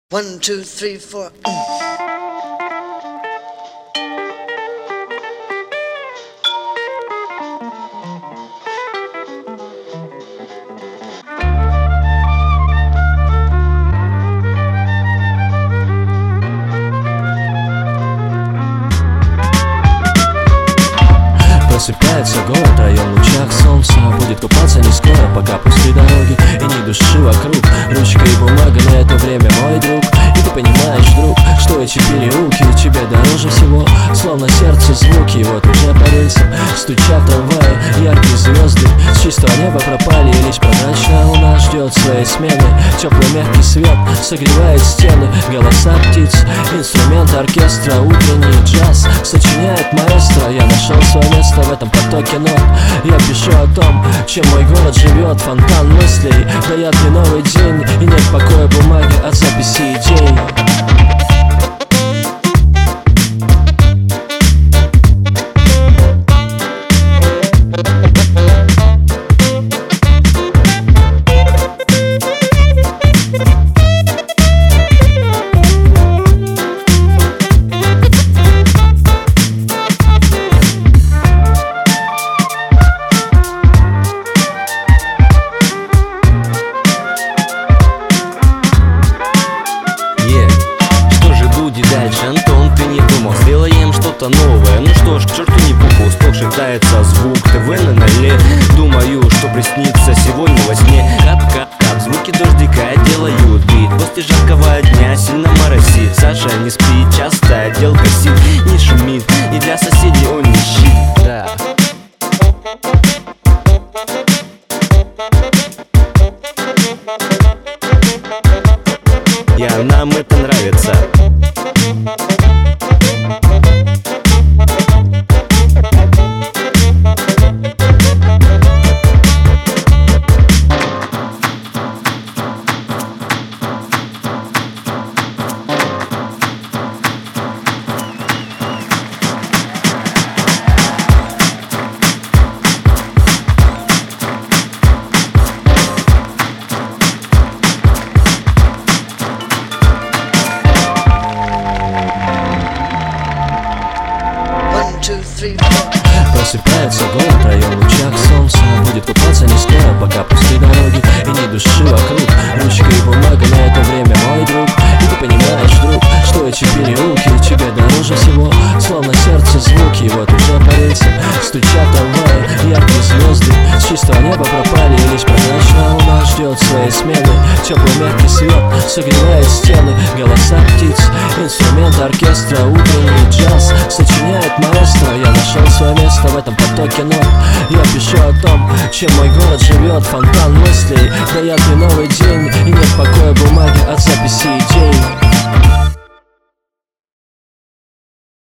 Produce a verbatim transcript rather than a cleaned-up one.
One, two, three, four. Просыпается город, район в лучах солнца. Будет купаться не скоро, пока пустые дороги и ни души вокруг. Ручка и бумага на это время, мой друг. И ты понимаешь, друг, что эти переулки тебе дороже всего. Словно сердце звуки, вот уже по рельсам стучат трамваи, яркие звезды с чистого неба пропали. И лишь прозрачная луна ждет своей смены. Теплый мягкий свет согревает стены. Голоса птиц, инструмент оркестра, утренний джаз сочиняет маэстро. Я нашел свое место в этом потоке нот. Я пишу о том, чем мой город живет. Фонтан мыслей дает мне новый день. И нет покоя бумаги от записи идей. Антон, ты не думал, сделаем что-то новое. Ну что ж, к черту не пуху, стол шептается звук ТВ на ноле. Думаю, что приснится сегодня во сне. Кап-кап-кап, звуки дождика делают бит. После жаркого дня сильно моросит. Саша не спит, часто отдел косит. Не шумит, и для соседей он не щит. Да. Я, нам это нравится. Просыпается город, район в лучах солнца. Будет купаться не скоро, пока пустые дороги и ни души вокруг. Ручка и бумага на это время, мой друг. И ты понимаешь, друг, что эти переулки тебе дороже всего. Словно сердце звуки, вот уже по рельсам стучат трамваи, яркие звезды с чистого неба пропали. И лишь прозрачная луна ждет своей смены. Теплый мягкий свет согревает стены. Голоса птиц, инструмент оркестра, утренний джаз сочиняет маэстро. Я нашел свое место в этом потоке нот. Я пишу о том, чем мой город живет. Фонтан мыслей дает мне новый день. И нет покоя